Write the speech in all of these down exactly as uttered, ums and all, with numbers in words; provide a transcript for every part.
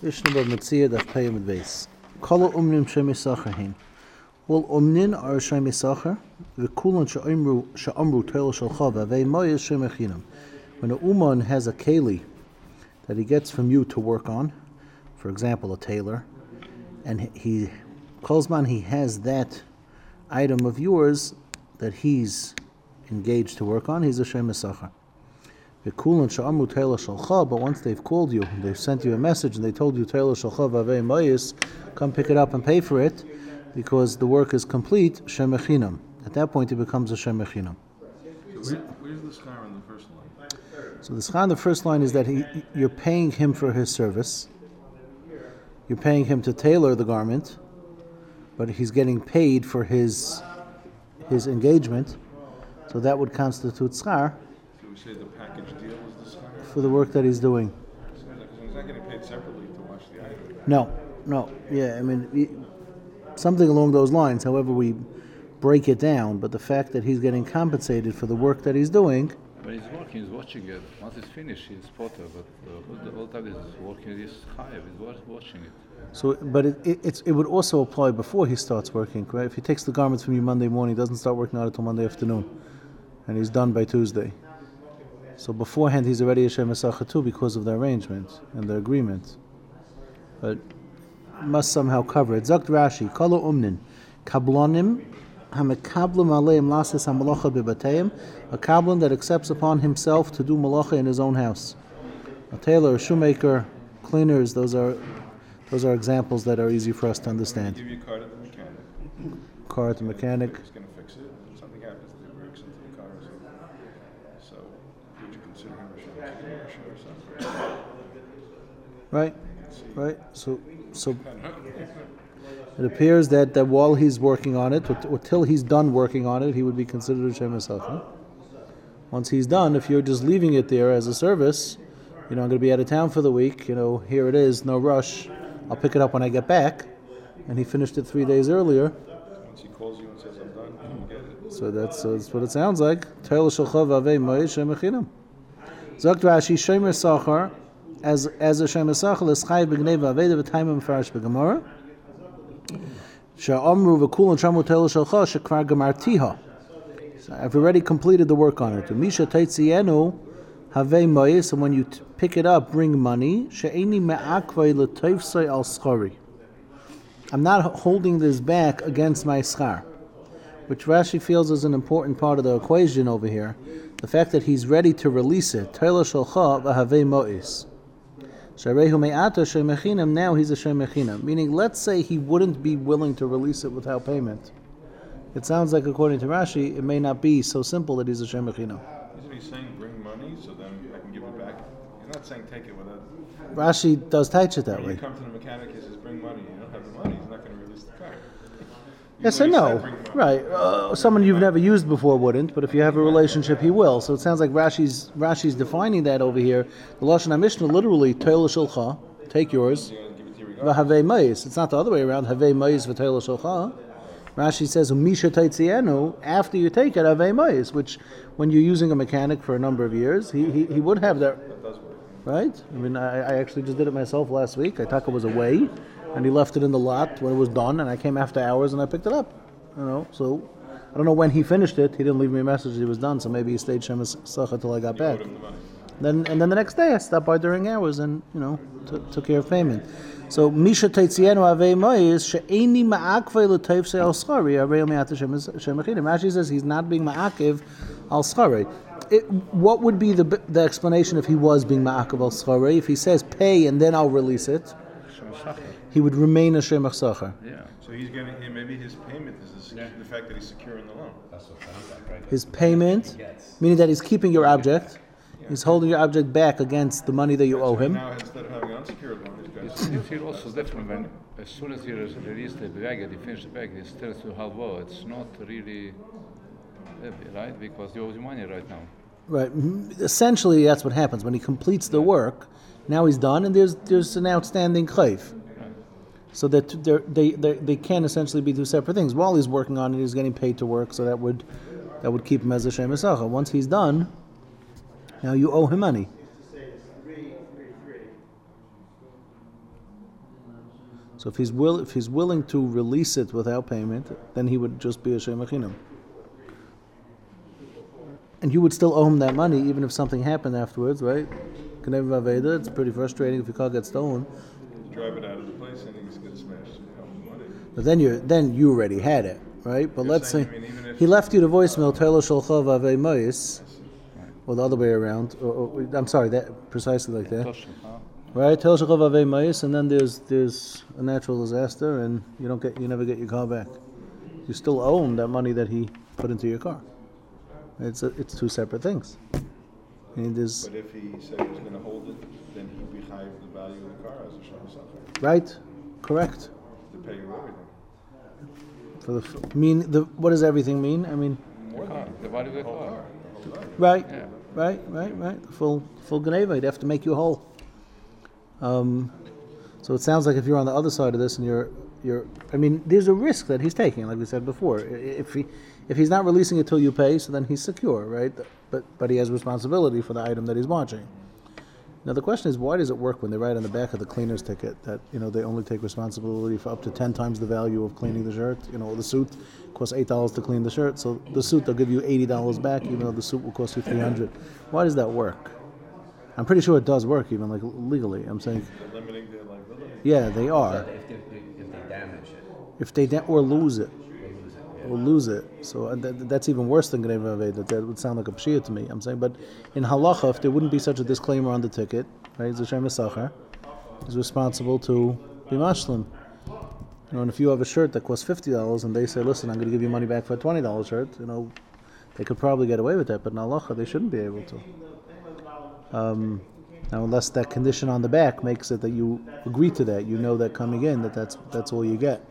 Mishnah Bava Metzia Daf Pei Amud Beis. Kol ha'umnim she'misachar hin. All umnin are she'misachar. V'kulan she'amru she'amru teil shalcha v'avei moyes she'mechinam. When a uman has a keli that he gets from you to work on, for example, a tailor, and he kolzman he has that item of yours that he's engaged to work on, he's a she'misachar. But once they've called you, they've sent you a message and they told you Taylor Shalcha Vavei Mayis, come pick it up and pay for it because the work is complete, Shemechinam. At that point it becomes a Shemechinam. So where, where's the schar on the first line? So the schar on the first line is that he, you're paying him for his service. You're paying him to tailor the garment, but he's getting paid for his his engagement. So that would constitute schar. We say the package deal is the schar? For the work that he's doing. He's not getting paid separately to wash the item. No, no, yeah, I mean, something along those lines, however we break it down, but the fact that he's getting compensated for the work that he's doing. When he's working, he's watching it. Once it's finished, he's potter, but uh, the whole time he's working, he's chayav, he's watching it. So, but it, it, it's, it would also apply before he starts working, right? If he takes the garments from you Monday morning, he doesn't start working on it until Monday afternoon, and he's done by Tuesday. So beforehand, he's already a she'misachar too because of the arrangement and the agreement. But must somehow cover it. Zakt Rashi, Kolo Umnin, Kablonim, Hamekablim Aleim Lasis Hamalacha Bibateim, a kablan that accepts upon himself to do malacha in his own house. A tailor, a shoemaker, cleaners, those are those are examples that are easy for us to understand. Give you a car to the mechanic. Car to mechanic. He's going to fix it. Something happens to the brakes into the car. So, so would you consider him a she'misachar or something? Right, right. So, so it appears that, that while he's working on it, or, or till he's done working on it, he would be considered a she'misachar. Once he's done, if you're just leaving it there as a service, you know, I'm going to be out of town for the week. You know, here it is, no rush. I'll pick it up when I get back. And he finished it three days earlier. Once he calls you and says, I'm done, you get it. So that's, uh, that's what it sounds like. Teil shalcha vavei moyes shemechinam. Zakt Rashi shomer sachar as as a she'misachar l'schai b'gnei v'aveda v'taimim farash b'gemara. Sha'amru v'kulon shamu teil shalcha shekvar gemartiha. So I've already completed the work on it. Misha teitzienu havei moyes, and when you t- pick it up, bring money. She'eni me'akvei l'toifsei al schari. I'm not holding this back against my schar, which Rashi feels is an important part of the equation over here. The fact that he's ready to release it. Teila shalcha v'havei mo'is. Sharehu me'ata she'mechinam, now he's a she'mechinam. Meaning, let's say he wouldn't be willing to release it without payment. It sounds like, according to Rashi, it may not be so simple that he's a she'mechinam. Isn't he saying bring money so then I can give it back? He's not saying take it without... Rashi does touch it that When way. you come to the mechanic, he says bring money. You don't have the money, he's not going to release the car. Yes or no? Right. Uh, someone you've never used before wouldn't, but if you have a relationship, he will. So it sounds like Rashi's Rashi's defining that over here. The Lashon HaMishnah literally, Teil shulcha, take yours, v'havei mayis. It's not the other way around, havei mayis v'teil shulcha. Rashi says, Misha teitzienu, after you take it, havei mayis, which when you're using a mechanic for a number of years, he he, he would have that. That does work. Right? I mean, I, I actually just did it myself last week. Itaka was away, and he left it in the lot when it was done, and I came after hours and I picked it up. You know, so I don't know when he finished it. He didn't leave me a message he was done, so maybe he stayed she'misachar till I got back. Owed him the money. Then and then the next day I stopped by during hours and you know t- took care of payment. So Misha teitzienu avei moyes she'eni ma'akvei l'toifsei al schari arei me'ata she'mechinam. Rashi says he's not being ma'akiv al schari. It, what would be the the explanation if he was being ma'akiv al schari? If he says pay and then I'll release it, he would remain a she'misachar. Yeah. So he's getting, maybe his payment is the, secu- the fact that he's secure in the loan. That's what sounds like, right? His payment, meaning that he's keeping your object, he's holding your object back against the money that you owe him. Now, instead of having an unsecured loan, he's got... It's, you feel also different when, as soon as you release the bag and you finish the bag, it's still to halva. It's not really heavy, right? Because you owe the money right now. Right. Essentially, that's what happens when he completes the work. Now he's done, and there's there's an outstanding chayv. So that they they they can essentially be two separate things. While he's working on it, he's getting paid to work, so that would that would keep him as a she'misachar. Once he's done, now you owe him money. So if he's will, if he's willing to release it without payment, then he would just be a shemachinam. And you would still owe him that money even if something happened afterwards, right? K'nei v'aveda, it's pretty frustrating if your car gets stolen. Drive it out of the place and he's gets smashed. You know, money. But then you then you already had it, right? But You're let's saying, say I mean, even if- he left you the voicemail, Telo Sholcha Vavei Mois, or the other way around. Or, or, I'm sorry, that precisely like that. Tosh, huh? Right, Telo Sholcha Vavei Mois, and then there's there's a natural disaster, and you don't get you never get your car back. You still own that money that he put into your car. It's a, it's two separate things. I mean, there's But if he said he was going to hold it, then he'd be high of the value of the car as a shemesachar right, correct. to pay you everything. For the f- mean the what does everything mean? I mean, More Car, than the value of the the whole car. car. The whole value. right, Yeah. right, right, right. The full full gneva. You'd have to make you whole. Um, so it sounds like if you're on the other side of this and you're you're, I mean, there's a risk that he's taking, like we said before. I- If he if he's not releasing it till you pay, so then he's secure, right? But but he has responsibility for the item that he's watching. Now the question is, why does it work when they write on the back of the cleaner's ticket that you know they only take responsibility for up to ten times the value of cleaning the shirt? You know, the suit costs eight dollars to clean the shirt, so the suit they'll give you eighty dollars back, even though the suit will cost you three hundred. Why does that work? I'm pretty sure it does work, even like legally. I'm saying, They're limiting their liability. yeah, they are. If they, if they damage it, If they da- or lose it, they lose it. Yeah. or lose it, so uh, that, that's even worse than Gnei Vavei. That that would sound like a pshia to me. I'm saying, but in halacha, if there wouldn't be such a disclaimer on the ticket, right? Zashem Esachar is responsible to be mashlim. You know, and if you have a shirt that costs fifty dollars and they say, "Listen, I'm going to give you money back for a twenty dollars shirt," you know, they could probably get away with that. But in halacha, they shouldn't be able to. Um, now, unless that condition on the back makes it that you agree to that, you know that coming in that that's that's all you get.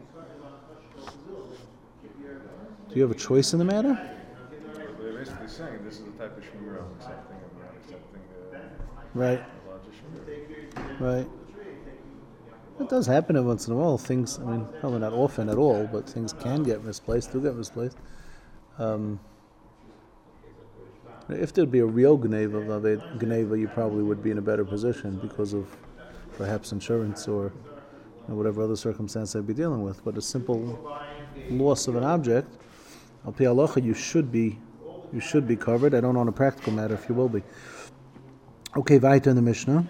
Do you have a choice in the matter? But they're basically saying this is the type of shmir I'm accepting. I'm not accepting uh, Right, a larger shmir. right. It does happen every once in a while. Things, I mean, probably not often at all, but things can get misplaced, do get misplaced. Um, if there'd be a real Gneva, Vaved- Gneva, you probably would be in a better position because of perhaps insurance or you know, whatever other circumstance they'd be dealing with. But a simple loss of an object, al pi halacha, you should be, you should be covered. I don't know on a practical matter if you will be. Okay, weiter in the Mishnah.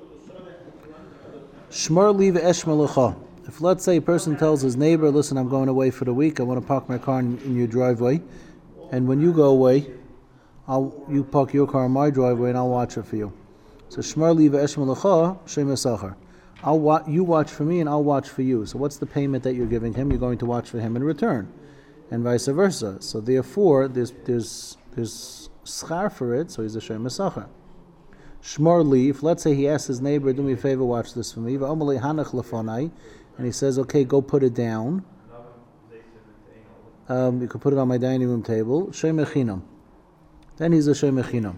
Shmar li ve'eshma lecha. If let's say a person tells his neighbor, "Listen, I'm going away for the week. I want to park my car in, in your driveway, and when you go away, I'll you park your car in my driveway, and I'll watch it for you." So shmar li ve'eshma lecha shem esachar. I'll wa- you watch for me, and I'll watch for you. So what's the payment that you're giving him? You're going to watch for him in return, and vice versa. So therefore, there's there's there's schar for it. So he's a shem esachar. Shmar leave. Let's say he asks his neighbor, "Do me a favor, watch this for me." V'amalei hanach lefonai, and he says, "Okay, go put it down. Um, you could put it on my dining room table." Shemechinam. Then he's a shemechinam.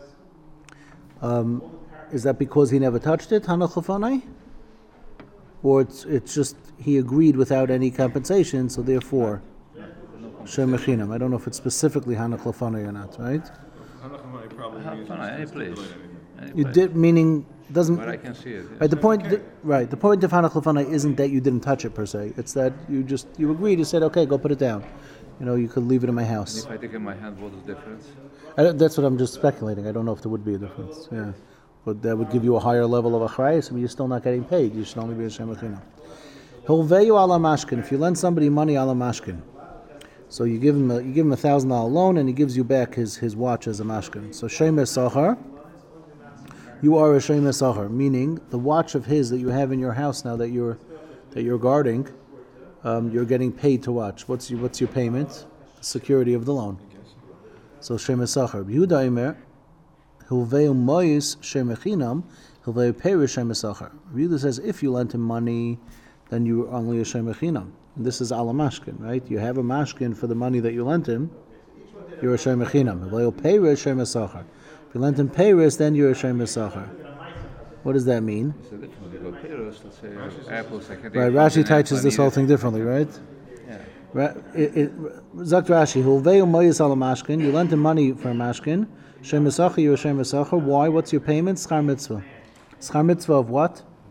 Um, is that because he never touched it, hanach lefonai, or it's it's just he agreed without any compensation, so therefore shemechinam. I don't know if it's specifically hanach lefonai or not, right? Hanach probably Have means fun, just any to place. stipulate anything. Any You place. did, meaning doesn't. Where I can see it. Right, the yes. point, the, right. The point of Hanach Lefanai isn't that you didn't touch it per se. It's that you just you agreed. You said, "Okay, go put it down." You know, you could leave it in my house. If I take in my hand, what is the difference? I, don't- that's what I'm just speculating. I don't know if there would be a difference. Yeah, but that would give you a higher level of achrayus. I mean, you're still not getting paid. You should only be a shemachina. Hilveyu ala mashkin. If you lend somebody money ala mashkin, so you give him a, you give him a thousand dollar loan and he gives you back his, his watch as a mashkin. So shemes sachar. You are a shemes sachar, meaning the watch of his that you have in your house now that you're that you're guarding, um, you're getting paid to watch. What's your what's your payment? Security of the loan. So shemes sachar. Yehuda Imer, hilveu mois shemechinam, hilveu perish shemes sachar. Yehuda says if you lent him money, then you are only a shemechinam. And this is ala mashkin, right? You have a mashkin for the money that you lent him. You're a shemechinam. Hilveu perish shemes sachar. If you lent him payros, then you're a shemes sachar. What does that mean? It's a different. You go Pyrrhus, let's say apples. I can take Right, one Rashi and apple, teaches I this need whole it. thing differently, right? Yeah. Right. It, it, Zakt Rashi, Hulveu moyes ala mashkin. You lent him money for a mashkin. Shemes sachar, you're a shemes sachar. Why? What's your payment? Schar mitzvah. Schar mitzvah of what? Watch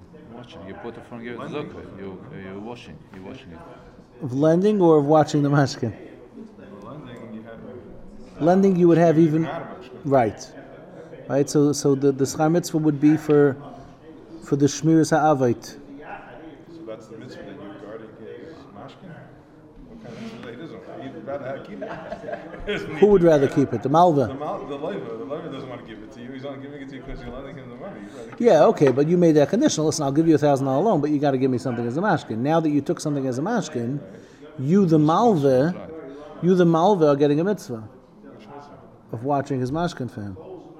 Question. You put it from give it to Zakah. You you washing. You washing it. Of lending or of watching the mashkin? Lending, you had Lending you would have even not a mashkin. right, right. So so the the schar mitzvah would be for for the shmiras ha'avait. So that's the mitzvah that you're guarding his mashkin? What kind of mitzvah? He doesn't. He'd rather have keep it. Who would rather keep it? The The malva. mal, the leiva, the leiva doesn't want to give it to you. He's only giving it to you because you're lending him the money. He'd rather keep Yeah, okay, but you made that conditional. Listen, I'll give you a thousand dollar loan, but you got to give me something as a mashkin. Now that you took something as a mashkin, you the malva, you the malva are getting a mitzvah of watching his mashkin for him.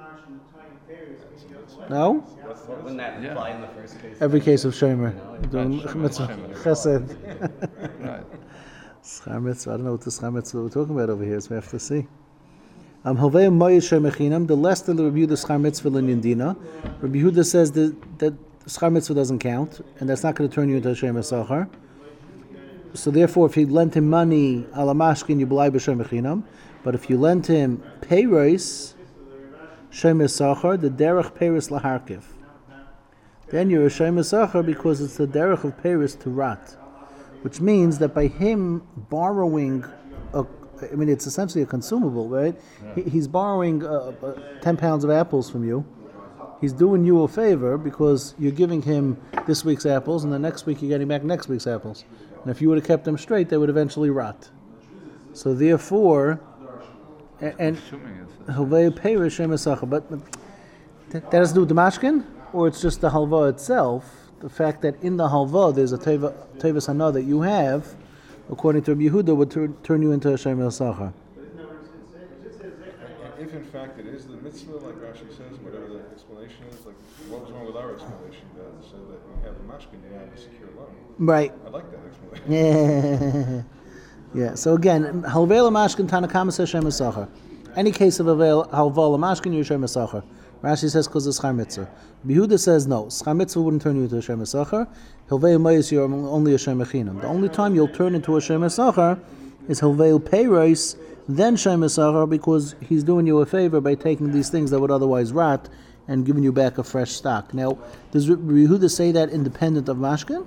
No? Wouldn't that Yeah. apply in the first case? Every case of shomer, the Shomer, mitzvah, shomer. chesed, Right. schar mitzvah. I don't know what the schar mitzvah we're talking about over here, so we have to see. Um, Hovei moed shemechinam. The less than the Rabbi Yehuda schar mitzvah l'nyindina. Rabbi Yehuda says that that schar mitzvah doesn't count, and that's not going to turn you into a shemer sachar. So therefore, if you lent him money ala mashkin, you b'lai b'shemechinam. But if you lent him peiros, shemer sachar, the derech peiros laharkiv, then you're a shemer sachar because it's the derech of peiros to rat, which means that by him borrowing a I mean, it's essentially a consumable, right? He, he's borrowing uh, uh, ten pounds of apples from you. He's doing you a favor because you're giving him this week's apples, and the next week you're getting back next week's apples. And if you would have kept them straight, they would eventually rot. So therefore, a- and Assuming it's. Hovei Peiros Shemer Sachar, but that has to do with the mashkin, or it's just the halva itself. The fact that in the halva there's a teva tevas hana that you have, according to Rabbi Yehuda, would tur- turn you into a shemer sachar. And if in fact it is the mitzvah, like Rashi says, whatever the explanation is, like what was wrong with our explanation that said that when you have a mashkin, you have a secure loan? Right. I like that explanation. Yeah. Yeah. So again, halvei mashkin tanakama says shemer sachar. Any case of halvei mashkin, you're shemer sachar. Rashi says because it's schar mitzvah. Yehuda says no. Schar mitzvah wouldn't turn you into a shemer sachar. Hilvei mayis, you're only a shemer chinam. The only time you'll turn into a shemer sachar is hilvei peiros, then shemer sachar, because he's doing you a favor by taking these things that would otherwise rot and giving you back a fresh stock. Now, does Yehuda say that independent of mashkin?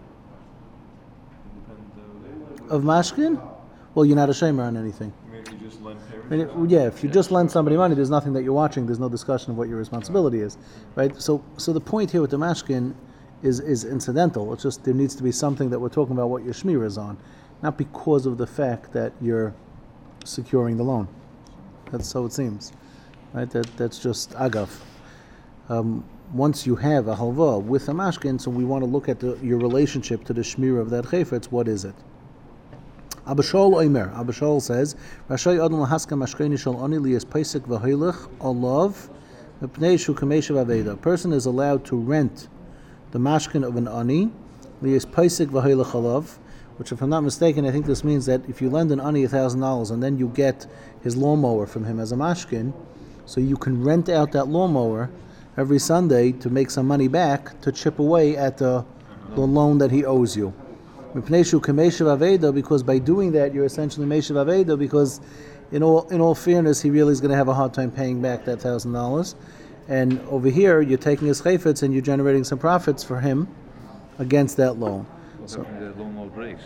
Of mashkin? Well, you're not a shemer on anything. I mean, if you just lend I mean, it- yeah, if you just lend somebody money, there's nothing that you're watching. There's no discussion of what your responsibility is, right? So, so the point here with the mashkin is is incidental. It's just there needs to be something that we're talking about what your shmir is on, not because of the fact that you're securing the loan. That's so it seems, right? That that's just agav. Um, once you have a halva with a mashkin, so we want to look at the, your relationship to the shmir of that chayfetz. What is it? Abashol Omer. Abashol says, "Rashay Adam lahaska mashkeni shel ani liyas paisik v'hoilech alav mepnei shu kameshav aveda." A person is allowed to rent the mashkin of an ani liyas paisik v'hoilech alav, which, if I'm not mistaken, I think this means that if you lend an ani a thousand dollars and then you get his lawnmower from him as a mashkin, so you can rent out that lawnmower every Sunday to make some money back to chip away at the the loan that he owes you. Because by doing that, you're essentially Meshav Aveda, because in all in all fairness, he really is going to have a hard time paying back that thousand dollars. And over here, you're taking his chayfetz and you're generating some profits for him against that loan. What So- happened if the lawnmower breaks?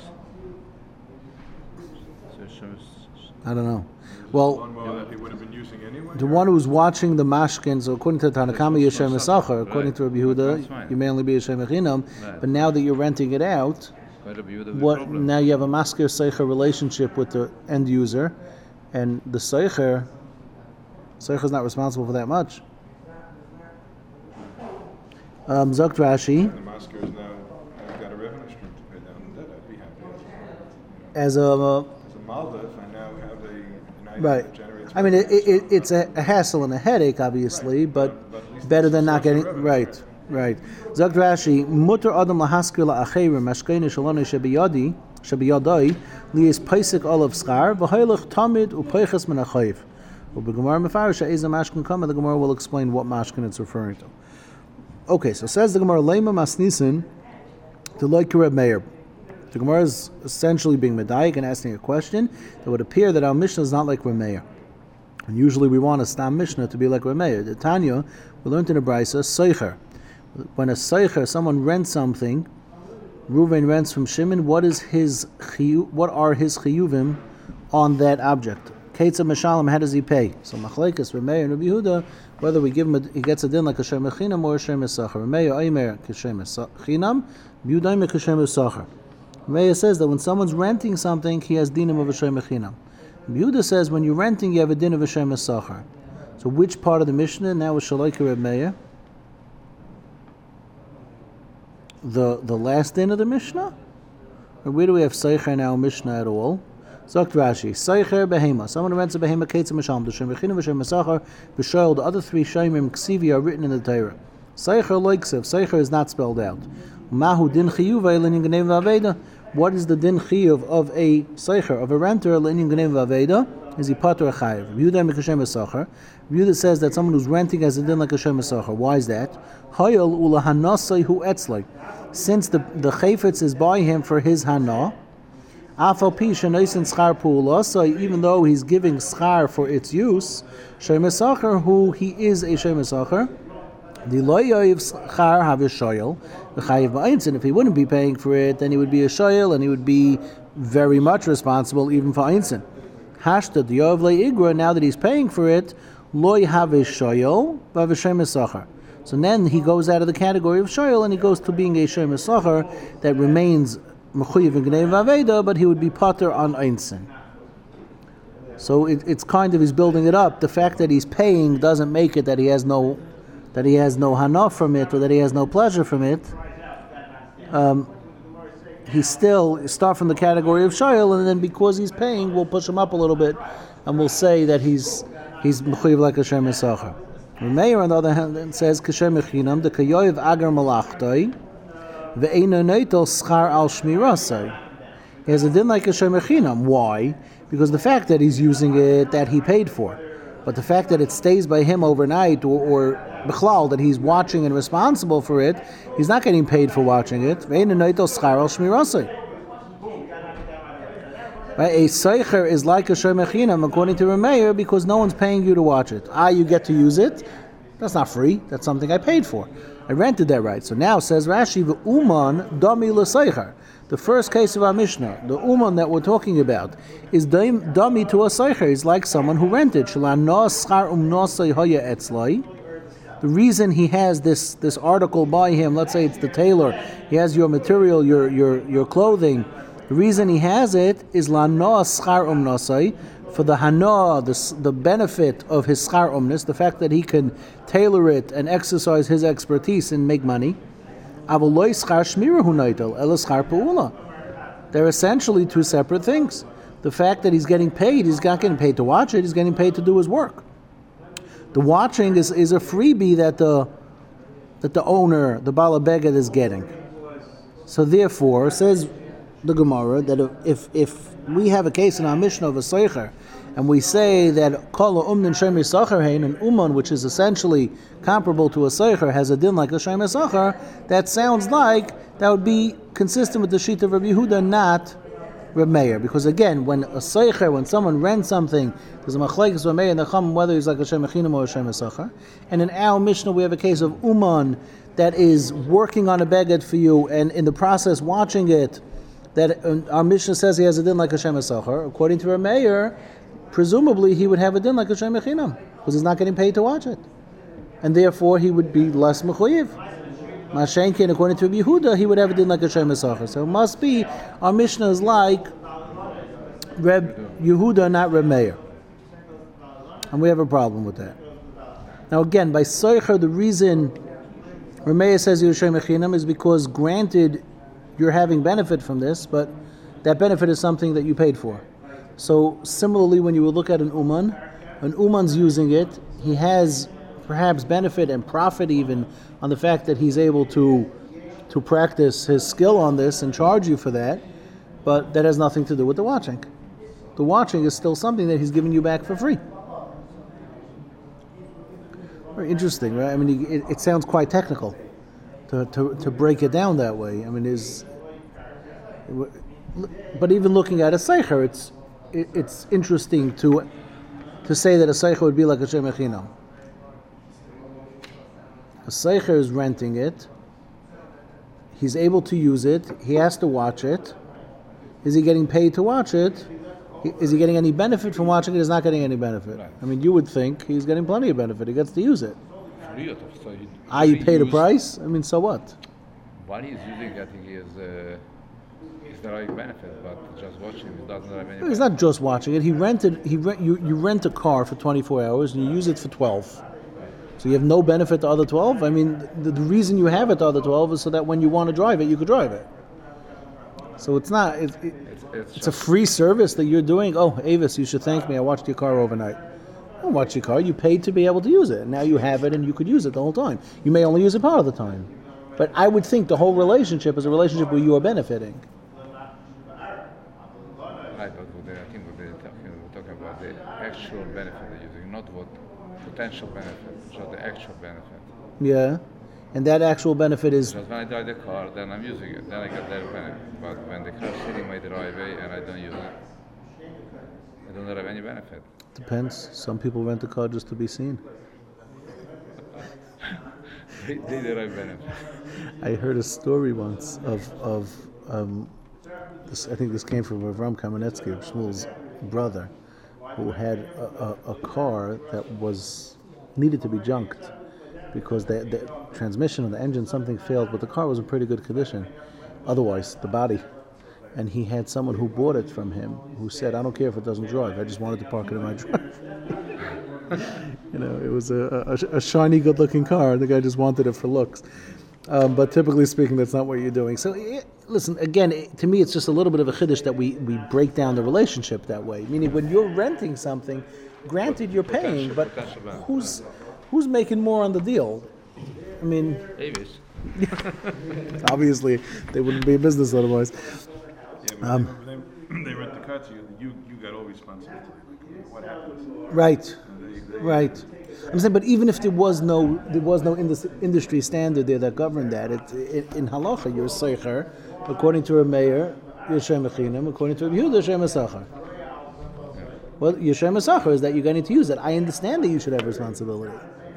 So Shemer. I don't know. Well, lawnmower that he would have been using anyway. the one who's watching the mashkin, so according to Tanakama, you're Shem Esachar. According to Rabbi That's Yehuda, fine. you may only be a Shem Echinam. Right. But now that you're renting it out, Quite a bit of the what problem. now you have a masker seicher relationship with the end user, and the seicher seicher is not responsible for that much. Um, Zokt Rashi, The masker is now has got a revenue stream to pay down the debt. I'd be happy. as a As a Malda, if I now have a an item right. that generates I mean, it, revenue, it, it's a, a hassle and a headache, obviously, but but at least better it's than a not source of getting revenue. right. Right. Zokt Rashi, mutar adam lahaskir la'acherim mashkeinu shalonu shebiyadi shebiyadai liyis paisik olav schar v'hoylech tamid u'peiches min ha'chayv. U'begemar mefarish ha'ezah mashkin kama. The Gemara will explain what mashkin it's referring to. Okay, so says the Gemara, Leima Masnisin to like Reb Meir. The Gemara is essentially being medayik and asking a question that would appear that our Mishnah is not like Reb Meir. And usually we want a Stam Mishnah to be like Reb Meir. The Tanya, we learned in the Brisa, Seicher. When a Seicher, someone rents something, Reuven rents from Shimon, what is his chiyu, what are his chiyuvim on that object? Keitza Meshalem, how does he pay? So Machlekes, Rameir, and Rabbi Yehuda, whether we give him, a, he gets a din like a Shem Echinam or a Shem Esachar. Rameir, Aimer, Keshem Echinam, Yehuda, Keshem Esachar. Rameir says that when someone's renting something, he has dinim of a Shem Echinam. Yehuda says when you're renting, you have a din of a Shem Esachar. So which part of the Mishnah now is Shalaika Reb Meir? The the last din of the Mishnah? Or where do we have Seicher now Mishnah at all? Zokt Rashi, Seicher Behema. Someone who rents a Behema, Keitza Masham, the Shem Echinam, Shem Esachar, B'Shoel, the other three Shemim, Ksivi are written in the Torah. Seicher Loiksev, Seicher is not spelled out. Mahu din chiyuv l'inyan ganev v'aveda. What is the din chiyuv of a seicher, of a renter l'inyan ganev v'aveda? Is he patur chayiv? Yehuda mikashem esachar. Yehuda says that someone who's renting has a din like a shem esachar. Why is that? Hayol ulahanasai hu etzlai. Since the the chayfetz is by him for his hana, afal pi shenoisen schar pu'ulasai, even though he's giving schar for its use, shem esachar who he is a shem esachar. The loyayiv schar have a shoyel, the chayiv ba'insin. If he wouldn't be paying for it, then he would be a shoyel, and he would be very much responsible even for einsin. Hashta the yoav leigra. Now that he's paying for it, loy have a shoyel, but a shem esachar. So then he goes out of the category of shoyel, and he goes to being a shem esachar that remains mechuyev in gnei v'aveda, but he would be pater on einsin. So it, it's kind of he's building it up. The fact that he's paying doesn't make it that he has no. that he has no hana from it, or that he has no pleasure from it. Um, he still start from the category of shayel, and then because he's paying, we'll push him up a little bit, and we'll say that he's he's mechuyev like a shem esachar. Meir, on the other hand, says kashem echinam the kayoyev agar malachtoi ve'eino neitel schar al shmirasai. He has a din like a shem echinam. Why? Because the fact that he's using it that he paid for. But the fact that it stays by him overnight, or, or b'chlal, that he's watching and responsible for it, he's not getting paid for watching it. Right? A seicher is like a shem echinam, according to Rameir, because no one's paying you to watch it. Ah, you get to use it. That's not free. That's something I paid for. I rented that right. So now says Rashi, v'uman dami l'seicher. The first case of our Mishnah, the uman that we're talking about, is dami to a seicher. He's like someone who rented. The reason he has this, this article by him, let's say it's the tailor, he has your material, your your your clothing. The reason he has it is la no schar umnosai, for the hana, the the benefit of his schar umnus, the fact that he can tailor it and exercise his expertise and make money. They're essentially two separate things. The fact that he's getting paid, he's not getting paid to watch it, he's getting paid to do his work. The watching is, is a freebie that the that the owner, the Bala Beged, is getting. So therefore, says the Gemara, that if if we have a case in our Mishnah of a Seicher, and we say that Kol Umnin Shem Yisachar Hein, an Uman, which is essentially comparable to a Seicher, has a din like a Shem Yisachar, that sounds like that would be consistent with the sheet of Rabbi Yehuda, not Reb Meir. Because again, when a Seicher, when someone rents something, there's a Machlekes Reb Meir and the Chum, whether he's like a Shem Echinam or a Shem Yisachar. And in our Mishnah, we have a case of Uman that is working on a beged for you, and in the process watching it, that our Mishnah says he has a din like a Shem Yisachar. According to Reb Meir, presumably he would have a din like a shem echinam, because he's not getting paid to watch it, and therefore he would be less mechuyev. Mashenkin, according to Yehuda, he would have a din like a shem esachar. So it must be our Mishnah is like Reb Yehuda, not Reb Meir, and we have a problem with that. Now again, by soicher, the reason Reb Meir says you're shem echinam is because, granted, you're having benefit from this, but that benefit is something that you paid for. So similarly, when you would look at an uman, an uman's using it, he has perhaps benefit and profit even on the fact that he's able to to practice his skill on this and charge you for that, but that has nothing to do with the watching. The watching is still something that he's giving you back for free. Very interesting, right? I mean, it, it sounds quite technical to, to, to break it down that way. I mean, is but even looking at a seicher, it's It, it's interesting to to say that a seicher would be like a shem echinam. A seicher is renting it, He's able to use it. He has to watch it. Is he getting paid to watch it? He- Is he getting any benefit from watching it? He's not getting any benefit. Right. I mean, you would think he's getting plenty of benefit. He gets to use it. Free of so he, Ah, you he pay the use- price? I mean, so what? While he's using, I think he is, uh, is the right benefit, but just watching it doesn't have any He's benefit. not just watching it. He rented. He rent. You, you rent a car for twenty-four hours and you use it for twelve. So you have no benefit to other twelve. I mean, the, the reason you have it to other twelve is so that when you want to drive it, you could drive it. So it's not. It, it, It's, it's, it's a just, free service that you're doing. Oh, Avis, you should thank me. I watched your car overnight. I don't watch your car. You paid to be able to use it. And now you have it and you could use it the whole time. You may only use it part of the time. But I would think the whole relationship is a relationship where you are benefiting. right, but what they, I think what they're talking, we're talking about the actual benefit they're using, not what potential benefit, just the actual benefit. Yeah. And that actual benefit is, Just when I drive the car, then I'm using it, then I get that benefit. But when the car is sitting in my driveway and I don't use it, I don't have any benefit. depends. Some people rent a car just to be seen. They, they derive benefit. I heard a story once of of um, this, I think this came from Avram Kamenetsky, Shmuel's brother, who had a, a, a car that was needed to be junked because the, the transmission or the engine, something failed, but the car was in pretty good condition. Otherwise, the body. And he had someone who bought it from him who said, "I don't care if it doesn't drive. I just wanted to park it in my driveway." You know, it was a, a, a shiny, good-looking car. The guy just wanted it for looks. Um, but typically speaking, that's not what you're doing. So, eh, listen, again, eh, to me, it's just a little bit of a chiddush that we, we break down the relationship that way. Meaning, when you're renting something, granted you're paying, Potential- but potential benefit. who's who's making more on the deal? I mean, Avis. obviously, they wouldn't be a business otherwise. Yeah, but Um, they, they, they rent the car to you. You you got all responsibility. Like, what happens? Right. And they, they, Right. I'm saying, but even if there was no there was no indus- industry standard there that governed that, it, it, in halacha you're seicher, according to a mayor, you're shem mechinim, according to a Yehuda, shem mesacher. Well, your shem mesacher is that you're going to use it. I understand that you should have responsibility.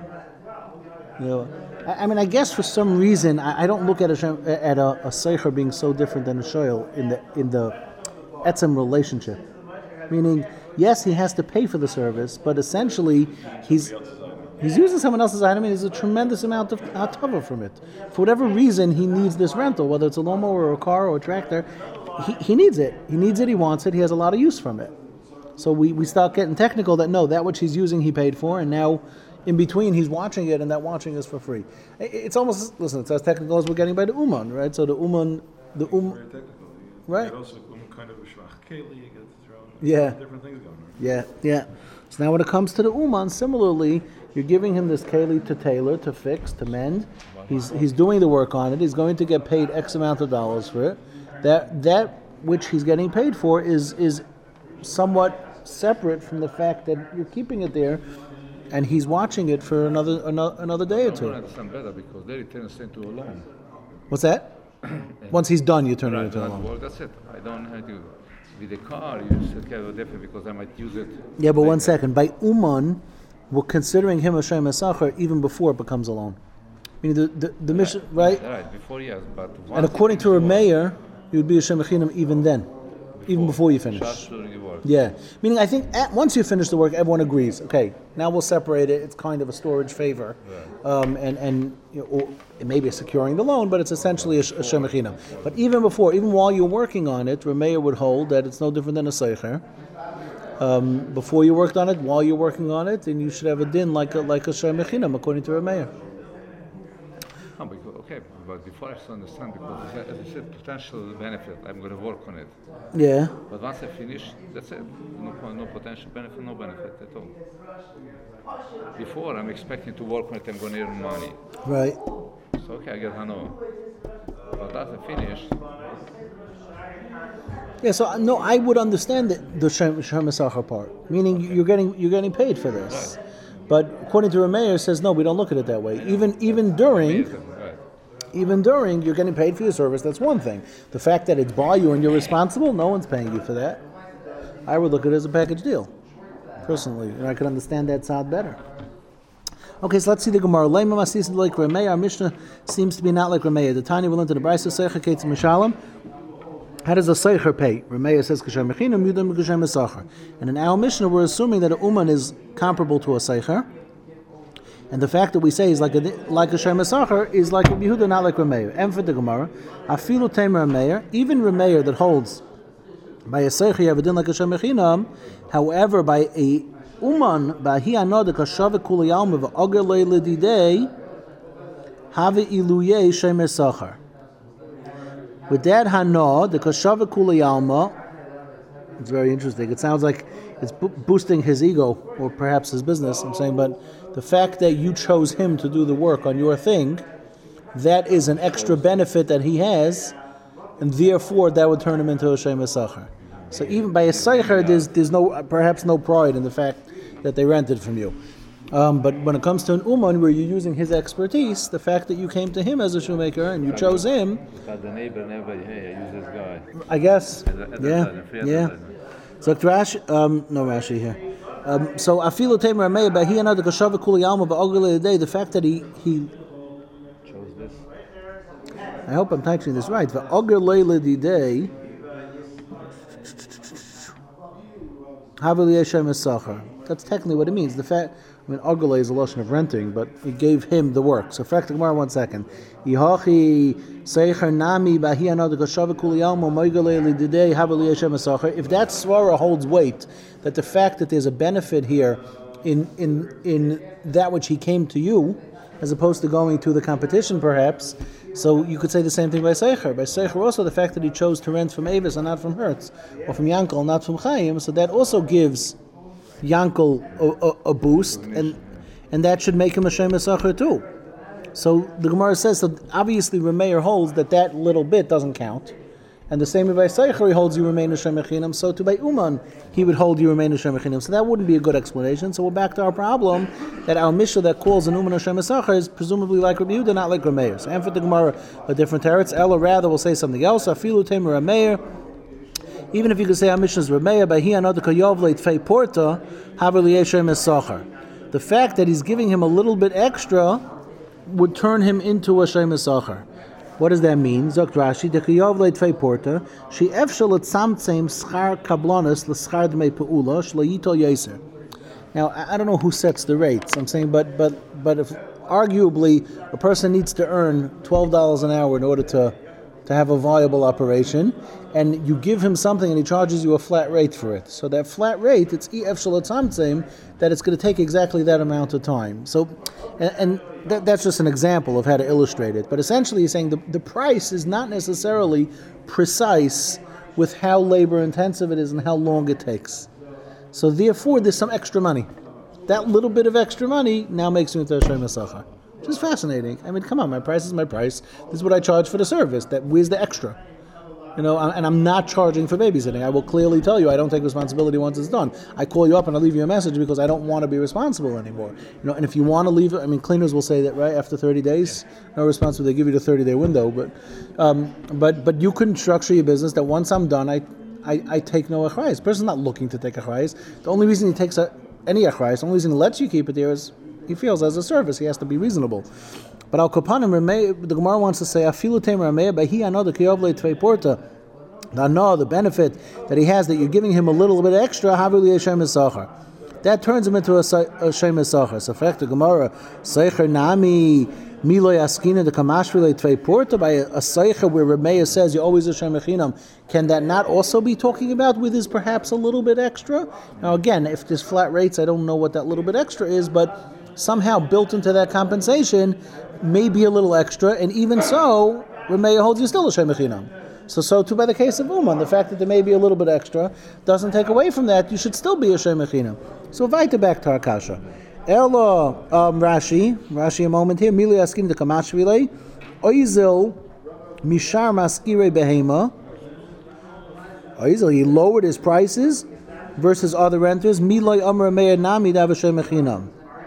You know, I, I mean, I guess for some reason I, I don't look at a shem, at a, a seicher being so different than a shoyl in the in the etzem relationship, meaning. Yes, he has to pay for the service, but essentially he's he's using someone else's item and there's a tremendous amount of hatava from it. For whatever reason, he needs this rental, whether it's a lawnmower or a car or a tractor. He, he needs it. He needs it. He wants it. He has a lot of use from it. So we, we start getting technical that no, that which he's using he paid for, and now in between he's watching it, and that watching is for free. It- It's almost, listen, it's as technical as we're getting by the Uman, right? So the Uman, the Um, very technical. You Right. get also um, kind of a shvach keli. You get thrown. Yeah. Different things going on. Yeah, yeah. So now when it comes to the Uman, similarly, you're giving him this keli to tailor, to fix, to mend. He's he's doing the work on it. He's going to get paid X amount of dollars for it. That that which he's getting paid for is is somewhat separate from the fact that you're keeping it there, and he's watching it for another another, another day or I don't two. understand better because they return it into a loan. What's that? Once he's done, you turn it Right, into a right, loan. well, that's it. I don't have to. With the car, you still have a different because I might use it. Yeah, but later. one second. By Uman, we're considering him a Shem Esachar even before it becomes a loan. I mean, the, the, the mission, right? Right, before yes, but And once according it to a finishes mayor, you would be a Shem Echinam even then, even before you work, finish. Just during the work. Yeah, meaning I think at, once you finish the work, everyone agrees. Okay, now we'll separate it. It's kind of a storage favor, um, and and you know, or it may be securing the loan, but it's essentially a, sh- a Shem Echinam. But even before, even while you're working on it, Rameir would hold that it's no different than a Seicher. Um, before you worked on it, while you're working on it, then you should have a din like a like a Shem Echinam according to Rameir. No, because, okay, but before I have to understand, because as I said, potential benefit, I'm going to work on it. Yeah. But once I finish, that's it. No, po- no potential benefit, no benefit at all. Before, I'm expecting to work on it, I'm going to earn money. Right. So, okay, I get Hano. But after I finish, Yeah, so uh, no, I would understand the, the Shem Shem Esachar part, meaning you're getting you're getting paid for this. But according to Rameir, says no, we don't look at it that way. Even even during right. even during you're getting paid for your service. That's one thing. The fact that it's by you and you're responsible, no one's paying you for that. I would look at it as a package deal, personally, and I could understand that side better. Okay, so let's see the Gemara. Leima Masis like Rameh. Our Mishnah seems to be not like Rameh. The Tanya will into the Brisa Seicher Ketz Mishalem. How does a Seicher pay? Rameh says Kashem Mechinam, Yudam Kashem Mesacher. And in our Mishnah, we're assuming that a Uman is comparable to a Seicher. And the fact that we say is like a like a Shem Mesacher is like a Yehuda, not like Rameh. And for the Gemara, Afilu Tamer Rameh, even Rameh that holds by a Seicher, you have a din like a Shem Mechinam. However, by a Uman bahi anod kashav kuliyalma v'ager le'ledidei have iluye shemer sachar. With that hanod, the kashav kuliyalma, it's very interesting. It sounds like it's bo- boosting his ego or perhaps his business. I'm saying, but the fact that you chose him to do the work on your thing, that is an extra benefit that he has, and therefore that would turn him into a shemer sachar. So even by a seicher, there's there's no perhaps no pride in the fact that they rented from you. Um, but when it comes to an uman where you're using his expertise, the fact that you came to him as a shoemaker and you chose him, But the neighbor never, hey, I use this guy. I guess, As a- as a yeah, advertisement, free yeah. advertisement. So Rashi, um, no Rashi here. Um, so afilu temer amei, but he another kashav kuli alma ba'ogel day. The fact that he he, Chose this. I hope I'm typing this right. Va'ogel leiledi day. Havali Yeshem Esachar. That's technically what it means. The fact, I mean, Agale is a lotion of renting, but he gave him the work. So, fact, Gemara, one second. Yihachi Seicher Nami Bahi Anad Kashav Kuliyalmo Moigale Lididei Havali Yeshem Esachar. If that svara holds weight, that the fact that there's a benefit here in in in that which he came to you, as opposed to going to the competition, perhaps. So you could say the same thing by Seicher. By Seicher also, the fact that he chose to rent from Avis and not from Hertz, or from Yankel, not from Chaim, so that also gives Yankel a, a, a boost, and and that should make him a Shem Seicher too. So the Gemara says that obviously Rameir holds that that little bit doesn't count, and the same way by Seicher he holds you remain a Shem Echinam, so to by Uman he would hold you remain a Shem Echinam. So that wouldn't be a good explanation. So we're back to our problem that our Mishnah that calls an Uman a Shem Echinam is presumably like Rabbi Yehuda, not like Rameir. So and for the Gemara a different teretz. Ella rather will say something else. Afilu temer Rameir. Even if you could say our Mishnah is Rameir, by he another kayovle tfei porta haveli Shem Echinam. The fact that he's giving him a little bit extra would turn him into a Shem Echinam. What does that mean? Zokt Rashi, Dekiyov leitfei porta, she efshel et samtseim schar kablonis l'schar dmei peula shlayito yeser. Now, I I don't know who sets the rates. I'm saying, but but but if arguably a person needs to earn twelve dollars an hour in order to to have a viable operation, and you give him something and he charges you a flat rate for it. So that flat rate, it's e efshel et samtseim, that it's going to take exactly that amount of time. So, and, and that, that's just an example of how to illustrate it. But essentially, he's saying the, the price is not necessarily precise with how labor intensive it is and how long it takes. So therefore, there's some extra money. That little bit of extra money now makes you into a Shem Echinam, which is fascinating. I mean, come on, my price is my price. This is what I charge for the service. That where's the extra? You know, and I'm not charging for babysitting. I will clearly tell you I don't take responsibility once it's done. I call you up and I leave you a message because I don't want to be responsible anymore. You know, and if you want to leave it, I mean, cleaners will say that, right? After thirty days, no responsibility. They give you the thirty-day window, but, um, but, but you can structure your business that once I'm done, I, I, I take no achrayus. The person's not looking to take achrayus. The only reason he takes a, any achrayus, the only reason he lets you keep it there is he feels as a service. He has to be reasonable. But al kapanim, the Gemara wants to say, afilu temer rameh, but he another kiyovle tvei porta. Now, no, the benefit that he has that you're giving him a little bit extra, havili Shem Echinam. That turns him into a, a Shem Echinam. So, fact the Gemara, Seicher Nami Milo Yaskina the Kamashvile Tvei Porta by a, a Seicher where Rameya says you're always a Shem Echinam. Can that not also be talking about with his perhaps a little bit extra? Now, again, if there's flat rates, I don't know what that little bit extra is, but somehow built into that compensation may be a little extra, and even so, Rameya holds you still a Shem Echinam. So, so too by the case of Uman, the fact that there may be a little bit extra doesn't take away from that. You should still be a Shem Echinam. So, weiter back to our kasha. Elo um, Rashi, Rashi a moment here. Mili askin de kamashvile, oizel mishar maskire behema. Oizel, he lowered his prices versus other renters. Miloi amar meir nami dav Shem Echinam.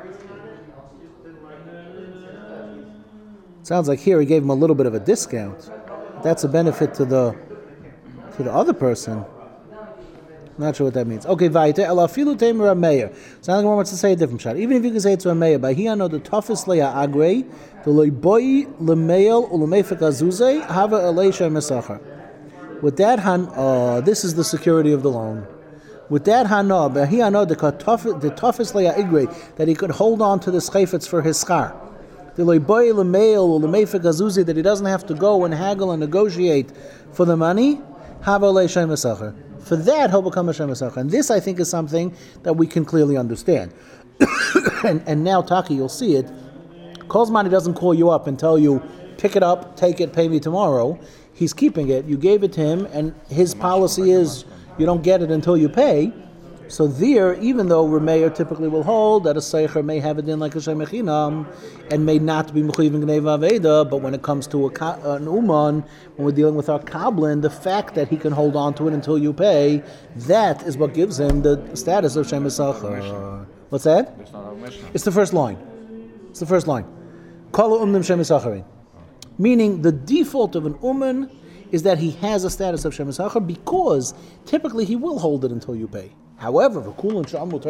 Sounds like here he gave him a little bit of a discount. That's a benefit to the to the other person. I'm not sure what that means. Okay, Vaita, Ela Filu Tamer Rameir. So now the Gemara wants to say a different shot. Even if you can say it's Rameir, by he know the toughest leia agrei, the loiboi lemeil ulemefek azuzei hava eleisha mesachar. With that han, uh, this is the security of the loan. With that hana, by he know the toughest the toughest leia agrei that he could hold on to the schefetz for his schar. The loiboi lemeil ulemefek azuzei that he doesn't have to go and haggle and negotiate for the money. Hava eleisha mesachar. For that, he'll become a Shem Esachar. And this, I think, is something that we can clearly understand. and, and now, Taki, you'll see it. Kozman, he doesn't call you up and tell you, pick it up, take it, pay me tomorrow. He's keeping it. You gave it to him, and his policy is you don't get it until you pay. So there, even though Rameir typically will hold that a Seicher may have it in like a Shem Echinam and may not be Mechuyv in Gnei Vaveda, but when it comes to a, an Uman, when we're dealing with our Kablin, the fact that he can hold on to it until you pay, that is what gives him the status of Shem Esachar. What's that? It's the first line. It's the first line. Kol Umnim Shem Esacharin. Meaning the default of an Uman is that he has a status of Shem Esachar because typically he will hold it until you pay. However, then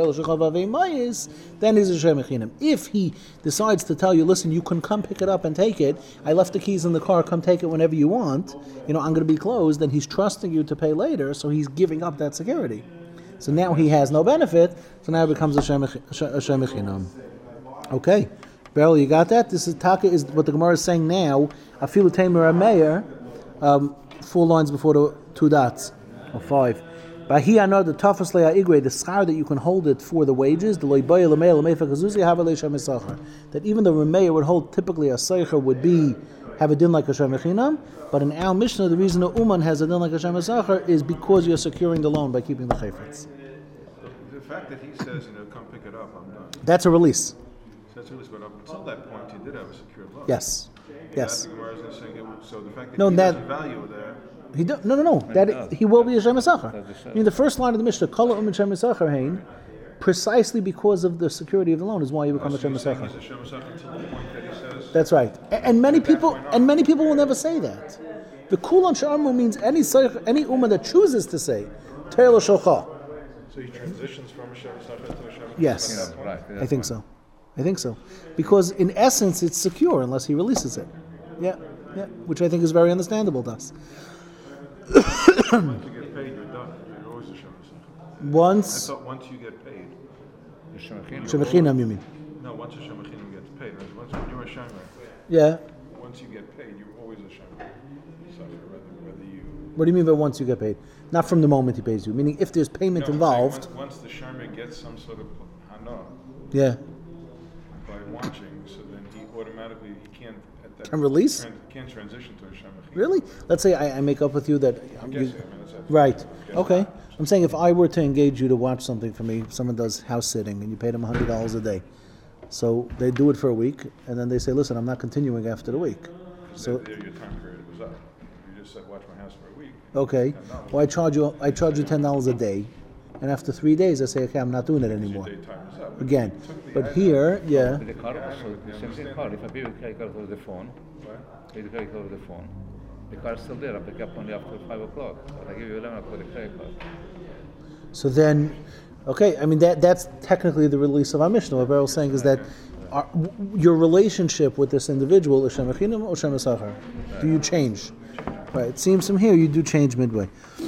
he's a Shem Echinam. If he decides to tell you, listen, you can come pick it up and take it, I left the keys in the car, come take it whenever you want, you know, I'm going to be closed, then he's trusting you to pay later, so he's giving up that security. So now he has no benefit, so now it becomes a Shem Echinam. Okay, Beryl, you got that? This is Taka is what the Gemara is saying now, Afilu Tamer Ameir, um, four lines before the two dots, or five. By he I know the toughest leia igre, the schar that you can hold it for the wages, the loibaya lemeil lemefek azuzi have a leisha mesachar. That even the Rameir would hold typically a seicher would be have a din like a shem echinam, but in our Mishnah the reason the uman has a din like a shem mesachar is because you're securing the loan by keeping the chayfetz. The fact that he says, you know, come pick it up, I'm done. That's a release. So that's a release, but up until that point he did have a secured loan. Yes. Yes. That, the Gemara is saying it, so the fact that No, he that- doesn't value there. He do, no, no, no. That he will be a Shem Esachar. I mean, the first line of the Mishnah, Kol Umin Shem Esachar Hein, precisely because of the security of the loan is why you become Oh, a so Shem you're saying Esachar. he's a Shem Esachar until the point that he says. That's right. A- And many At that people, point on. and many people will never say that. The Kulan Sha'amu means any seich- any ummah that chooses to say Te'el Shulcha. So he transitions from a Shem Esachar to a Shem Esachar. Yes, Yeah, right. I think so. I think so, because in essence it's secure unless he releases it. Yeah, yeah, which I think is very understandable to us. Once you get paid, you're done. You're always a Shem Esachar. I Once thought once you get paid. The Shem Echinam. Shemechinam, you mean? No, once a Shem Echinam gets paid. Once when you're a Shem, Yeah. once you get paid, you're always a Shem Esachar, whether whether you. What do you mean by once you get paid? Not from the moment he pays you. Meaning if there's payment No, I'm saying involved. Once, once the Sherman gets some sort of hana Yeah. by watching, so then he automatically he can't at that Can release? tran- can't transition to a Shem Echinam. Really? Let's say I, I make up with you that. I'm you- guessing. I mean, that's, that's Right. Okay. I'm saying if I were to engage you to watch something for me, someone does house sitting and you pay them one hundred dollars a day. So they do it for a week and then they say, listen, I'm not continuing after the week. So, there your time period was up. You just said watch my house for a week. okay. Well, I charge you, I charge you ten dollars a day. And after three days, I say, okay, I'm not doing it anymore. Your time is up. Again. You took the But item. here, yeah. With the car also, the same thing car. If I pay with credit card over the phone, What? pay the credit card over the phone, the car is still there. I pick up only after five o'clock. But I give you eleven o'clock the credit card. So then, okay, I mean, that that's technically the release of our Mishnah. What Beryl's saying is that our, w- your relationship with this individual is Shem Echinam or Shem Esachar. Do you change? Right, it seems from here you do change midway.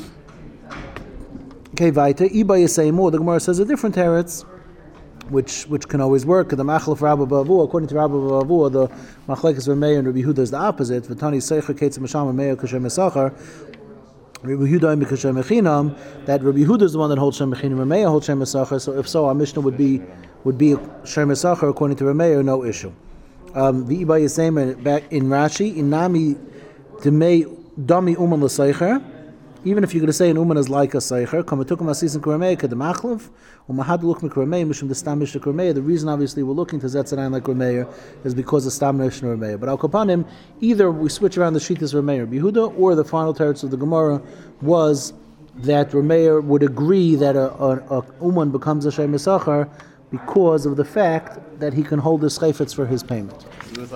Okay, Vaita, Iba Yisei more. The Gemara says a different teretz, which which can always work. The Machlef Rabba Bavu, according to Rabba Bavu, the Machlekes Rameir and Rabbi Yehuda is the opposite. V'tani Seicher Ketz Masham Rameir Kashem Esachar. Rabbi Yehuda Mikashem Echinam, that Rabbi Yehuda is the one that holds Shem Echinam, Rameir holds Shem Esachar. So if so, our Mishnah would be would be Shem Esachar according to Rameir, no issue. Um, the Iba Yisei back in Rashi, Inami Demei Dami Uman L'Seicher. Even if you're going to say an uman is like a seicher, kamatukum asisin kramei kadamachlev, umahaduluk mikramei mishum destam mishna kramei. The reason, obviously, we're looking to zetzanayin like Rameir is because of stam mishna Rameir. But al kapanim, either we switch around the shittas Rameir Yehuda, or the final teretz of the Gemara was that Rameir would agree that a, a, a uman becomes a shem esachar because of the fact that he can hold his chayfetz for his payment.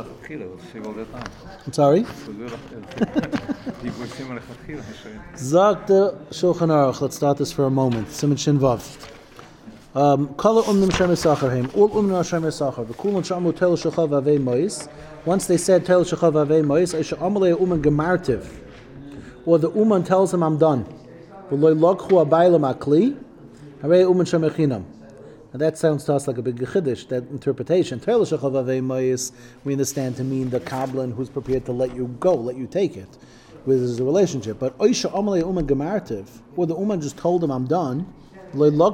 I'm sorry? Zagte Shulchan Aruch. Let's start this for a moment. Siman Shin Vav. Um, Kala umnim shem esachar him. Ul umnim shem esachar. V'kulon shamu tel shecha v'avei mois. Once they said tel shecha v'avei mois, Aisha amalei uman gemartiv. Or the uman tells him, I'm done. V'loi lokhu abaylam akli. Harei uman shem echinam. Now that sounds to us like a big chiddush, that interpretation. Tel shecha v'avei mois, we understand to mean the kablan who's prepared to let you go, let you take it. With a relationship. But Aisha amalei uman gemartiv. Or the uman just told him, I'm done. Once the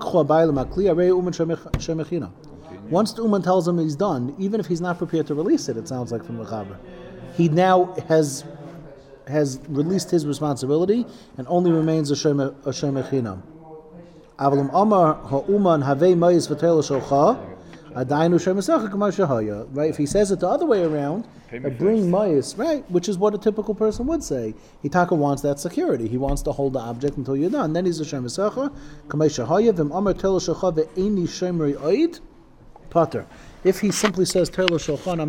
Uman tells him he's done, even if he's not prepared to release it, it sounds like from the Chaber, he now has has released his responsibility and only remains a Shem Echinam. Avalim Amar ha'uman havei mayis v'tel sholcha adainu Shem Esachar k'mar shehaya. Right? If he says it the other way around, uh, bring mayis, right? Which is what a typical person would say. Hitaka wants that security. He wants to hold the object until you're done. Then he's a Shem Esachar k'mar shehaya v'im Amar tel sholcha ve'eni shemri oid pater. If he simply says tel sholcha,